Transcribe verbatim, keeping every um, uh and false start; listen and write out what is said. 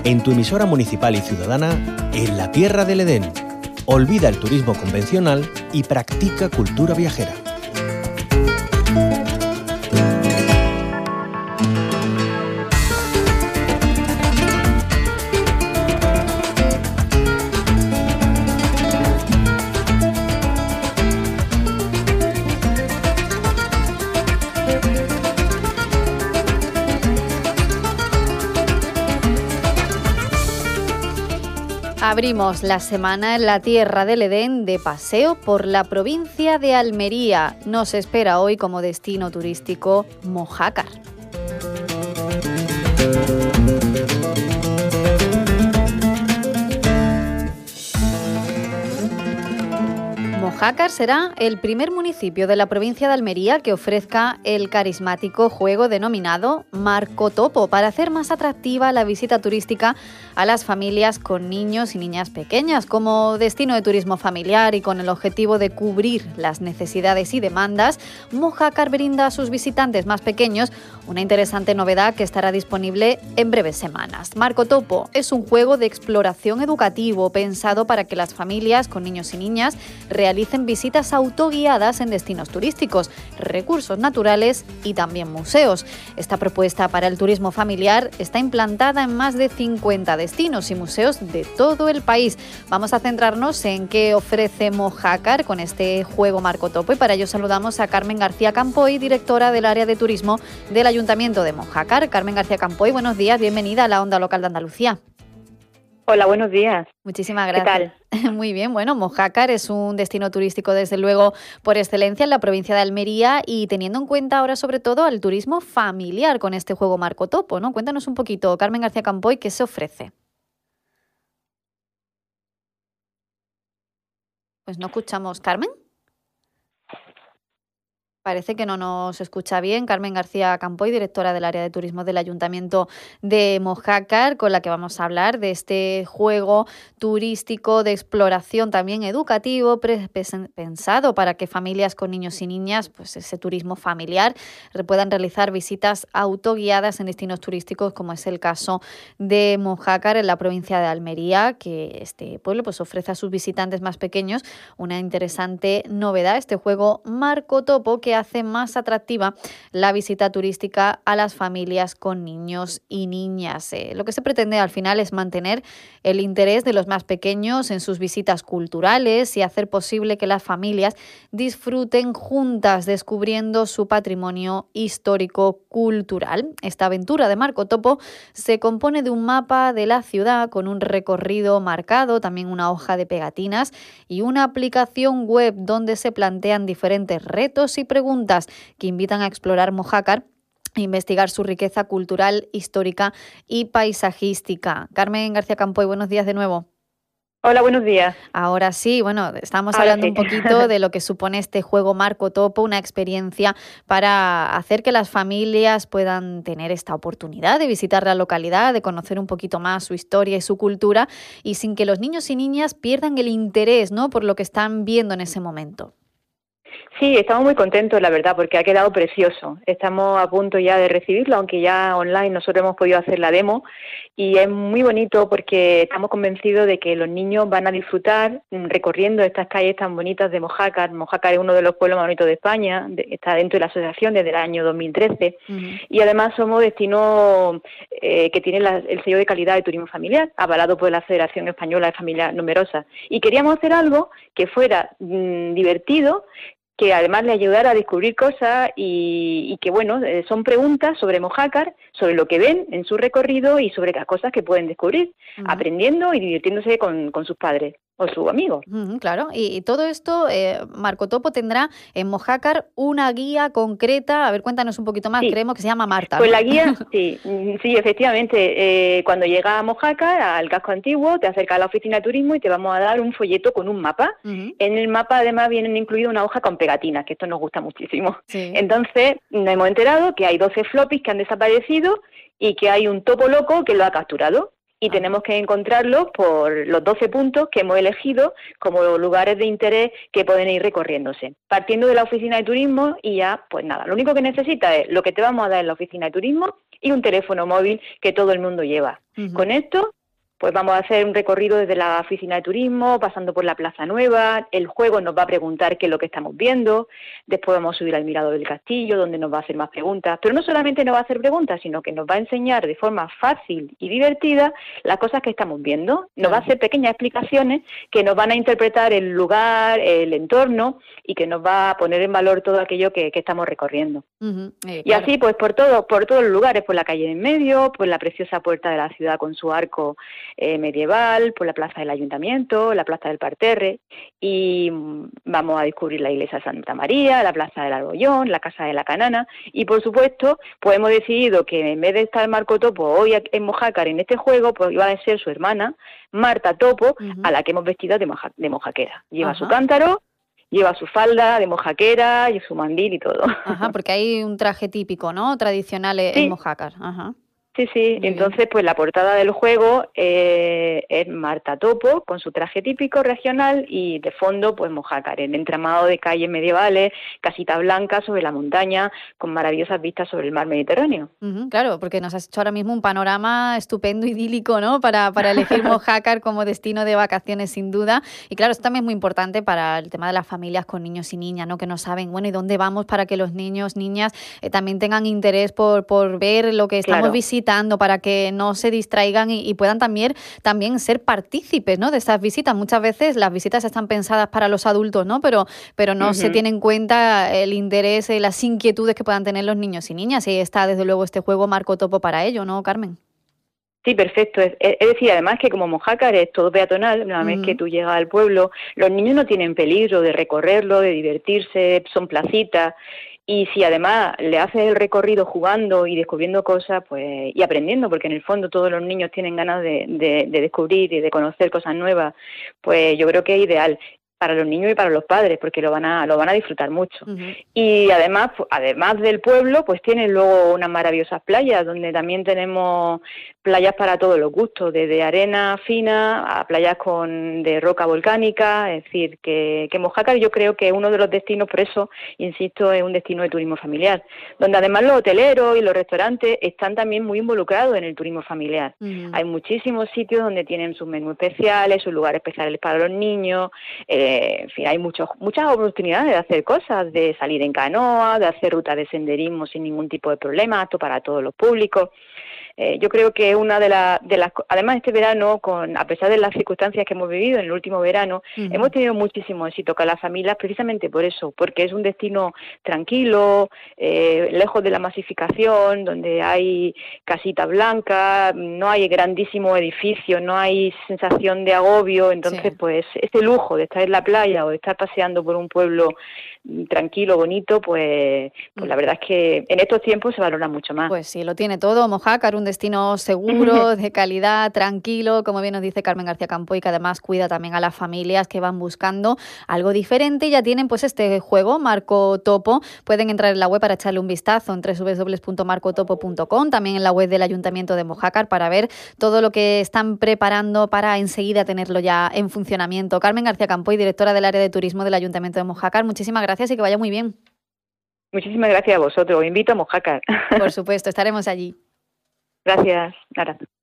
en tu emisora municipal y ciudadana, en la Tierra del Edén. Olvida el turismo convencional y practica cultura viajera. Abrimos la semana en la Tierra del Edén de paseo por la provincia de Almería. Nos espera hoy como destino turístico Mojácar. Mojácar será el primer municipio de la provincia de Almería que ofrezca el carismático juego denominado Marcotopo para hacer más atractiva la visita turística a las familias con niños y niñas pequeñas. Como destino de turismo familiar y con el objetivo de cubrir las necesidades y demandas, Mojácar brinda a sus visitantes más pequeños una interesante novedad que estará disponible en breves semanas. Marcotopo es un juego de exploración educativo pensado para que las familias con niños y niñas realicen visitas autoguiadas en destinos turísticos, recursos naturales y también museos. Esta propuesta para el turismo familiar está implantada en más de cincuenta destinos y museos de todo el país. Vamos a centrarnos en qué ofrece Mojácar con este juego Marcotopo y para ello saludamos a Carmen García Campoy, directora del área de turismo del Ayuntamiento de Mojácar. Carmen García Campoy, buenos días, bienvenida a la Onda Local de Andalucía. Hola, buenos días. Muchísimas gracias. ¿Qué tal? Muy bien, bueno, Mojácar es un destino turístico desde luego por excelencia en la provincia de Almería y teniendo en cuenta ahora sobre todo al turismo familiar con este juego Marcotopo, ¿no? Cuéntanos un poquito, Carmen García Campoy, ¿qué se ofrece? Pues no escuchamos, ¿Carmen? Parece que no nos escucha bien. Carmen García Campoy, directora del área de turismo del Ayuntamiento de Mojácar, con la que vamos a hablar de este juego turístico de exploración también educativo, pensado para que familias con niños y niñas, pues ese turismo familiar, puedan realizar visitas autoguiadas en destinos turísticos, como es el caso de Mojácar en la provincia de Almería, que este pueblo pues ofrece a sus visitantes más pequeños una interesante novedad, este juego Marcotopo, que hace más atractiva la visita turística a las familias con niños y niñas. Eh, lo que se pretende al final es mantener el interés de los más pequeños en sus visitas culturales y hacer posible que las familias disfruten juntas descubriendo su patrimonio histórico-cultural. Esta aventura de Marcotopo se compone de un mapa de la ciudad con un recorrido marcado, también una hoja de pegatinas y una aplicación web donde se plantean diferentes retos y preguntas preguntas que invitan a explorar Mojácar e investigar su riqueza cultural, histórica y paisajística. Carmen García Campoy, buenos días de nuevo. Hola, buenos días. Ahora sí, bueno, estamos Ahora hablando sí. un poquito de lo que supone este juego Marcotopo, una experiencia para hacer que las familias puedan tener esta oportunidad de visitar la localidad, de conocer un poquito más su historia y su cultura y sin que los niños y niñas pierdan el interés, ¿no?, por lo que están viendo en ese momento. Sí, estamos muy contentos, la verdad, porque ha quedado precioso. Estamos a punto ya de recibirlo, aunque ya online nosotros hemos podido hacer la demo y es muy bonito porque estamos convencidos de que los niños van a disfrutar recorriendo estas calles tan bonitas de Mojácar. Mojácar es uno de los pueblos más bonitos de España, de, está dentro de la asociación desde el año dos mil trece uh-huh. y además somos destino eh, que tiene la, el sello de calidad de turismo familiar, avalado por la Federación Española de Familias Numerosas. Y queríamos hacer algo que fuera mmm, divertido, que además le ayudara a descubrir cosas y, y que, bueno, eh, son preguntas sobre Mojácar, sobre lo que ven en su recorrido y sobre las cosas que pueden descubrir, uh-huh. aprendiendo y divirtiéndose con, con sus padres o sus amigos. Uh-huh, claro, y, y todo esto, eh, Marcotopo tendrá en Mojácar una guía concreta. A ver, cuéntanos un poquito más, sí. Creemos que se llama Marta. Pues ¿no? la guía, sí, sí, efectivamente, eh, cuando llegas a Mojácar, al casco antiguo, te acercas a la oficina de turismo y te vamos a dar un folleto con un mapa. Uh-huh. En el mapa además vienen incluido una hoja con pegatinas, que esto nos gusta muchísimo. Sí. Entonces, nos hemos enterado que hay doce floppies que han desaparecido y que hay un topo loco que lo ha capturado. Y ah. tenemos que encontrarlos por los doce puntos que hemos elegido como lugares de interés que pueden ir recorriéndose. Partiendo de la oficina de turismo y ya, pues nada, lo único que necesitas es lo que te vamos a dar en la oficina de turismo y un teléfono móvil que todo el mundo lleva. Uh-huh. Con esto pues vamos a hacer un recorrido desde la oficina de turismo, pasando por la Plaza Nueva. El juego nos va a preguntar qué es lo que estamos viendo. Después vamos a subir al mirador del castillo, donde nos va a hacer más preguntas. Pero no solamente nos va a hacer preguntas, sino que nos va a enseñar de forma fácil y divertida las cosas que estamos viendo. Nos va a hacer pequeñas explicaciones que nos van a interpretar el lugar, el entorno, y que nos va a poner en valor todo aquello que, que estamos recorriendo. Uh-huh. eh, y claro. así, pues por todo, por todos los lugares, por la calle de en medio, por la preciosa puerta de la ciudad con su arco eh, medieval, por la plaza del Ayuntamiento, la plaza del Parterre, y vamos a descubrir la iglesia de Santa María, la plaza del Argollón, la casa de la Canana, y por supuesto, pues hemos decidido que en vez de estar Marco Topo hoy en Mojácar en este juego, pues iba a ser su hermana, Marta Topo, uh-huh. a la que hemos vestido de, moja, de mojaquera. Lleva uh-huh. su cántaro, lleva su falda de mojaquera y su mandil y todo. Ajá, porque hay un traje típico, ¿no? Tradicional en sí. Mojácar. Ajá. Sí, sí. Muy Entonces, bien. Pues la portada del juego eh, es Marta Topo con su traje típico regional y de fondo, pues Mojácar, el entramado de calles medievales, casita blanca sobre la montaña, con maravillosas vistas sobre el mar Mediterráneo. Uh-huh, claro, porque nos has hecho ahora mismo un panorama estupendo, idílico, ¿no? Para, para elegir Mojácar como destino de vacaciones, sin duda. Y claro, esto también es muy importante para el tema de las familias con niños y niñas, ¿no? Que no saben, bueno, ¿y dónde vamos? Para que los niños, niñas eh, también tengan interés por, por ver lo que estamos claro. visitando, para que no se distraigan y, y puedan también, también ser partícipes, ¿no? de estas visitas. Muchas veces las visitas están pensadas para los adultos, ¿no? Pero, pero no uh-huh. se tiene en cuenta el interés, las inquietudes que puedan tener los niños y niñas. Y está, desde luego, este juego Marco Topo para ello, ¿no, Carmen? Sí, perfecto. Es, es decir, además que como Mojácar es todo peatonal, una vez uh-huh. que tú llegas al pueblo, los niños no tienen peligro de recorrerlo, de divertirse, son placitas. Y si además le haces el recorrido jugando y descubriendo cosas, pues y aprendiendo, porque en el fondo todos los niños tienen ganas de, de, de descubrir y de conocer cosas nuevas, pues yo creo que es ideal para los niños y para los padres, porque lo van a lo van a disfrutar mucho. Uh-huh. Y además, además del pueblo, pues tienen luego unas maravillosas playas, donde también tenemos playas para todos los gustos, desde arena fina a playas con de roca volcánica, es decir, que, que Mojácar yo creo que es uno de los destinos, por eso, insisto, es un destino de turismo familiar, donde además los hoteleros y los restaurantes están también muy involucrados en el turismo familiar. Uh-huh. Hay muchísimos sitios donde tienen sus menús especiales, sus lugares especiales para los niños, eh, en fin, hay muchos, muchas oportunidades de hacer cosas, de salir en canoa, de hacer rutas de senderismo sin ningún tipo de problema, esto para todos los públicos. Eh, yo creo que una de, la, de las... Además, este verano, con a pesar de las circunstancias que hemos vivido en el último verano, uh-huh. hemos tenido muchísimo éxito con las familias precisamente por eso, porque es un destino tranquilo, eh, lejos de la masificación, donde hay casita blanca, no hay grandísimos edificios, no hay sensación de agobio. Entonces, sí. pues, este lujo de estar en la playa o de estar paseando por un pueblo tranquilo, bonito, pues, pues la verdad es que en estos tiempos se valora mucho más. Pues sí, lo tiene todo. Mojácar, un destino seguro, de calidad, tranquilo, como bien nos dice Carmen García Campoy, que además cuida también a las familias que van buscando algo diferente. Y ya tienen pues este juego, Marco Topo. Pueden entrar en la web para echarle un vistazo en doble u doble u doble u punto marco topo punto com, también en la web del Ayuntamiento de Mojácar, para ver todo lo que están preparando para enseguida tenerlo ya en funcionamiento. Carmen García Campoy, directora del área de turismo del Ayuntamiento de Mojácar, muchísimas gracias y que vaya muy bien. Muchísimas gracias a vosotros. Os invito a Mojácar. Por supuesto, estaremos allí. Gracias. Ahora.